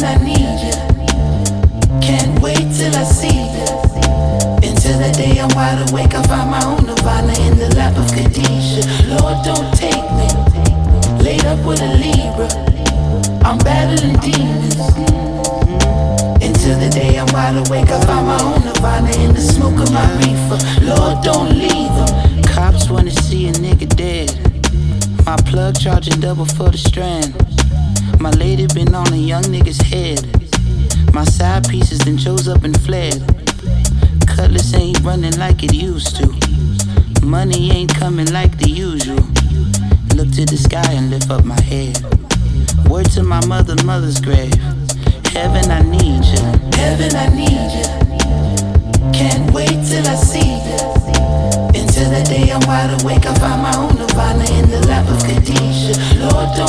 I need you. Can't wait till I see you. Until the day I'm wide awake, I find my own nirvana in the lap of Khadijah. Lord, don't take me. Laid up with a Libra. I'm battling demons. Until the day I'm wide awake, I find my own nirvana in the smoke of my reefer. Lord, don't leave them. Cops wanna see a nigga dead. My plug charging double for the strand. My lady been on a young nigga's head. My side pieces then chose up and fled. Cutlass ain't running like it used to. Money ain't coming like the usual. Look to the sky and lift up my head. Word to my mother's grave. Heaven, I need you. Heaven, I need you. Can't wait till I see you. Until the day I'm wide awake, I find my own nirvana in the lap of Khadijah. Lord, don't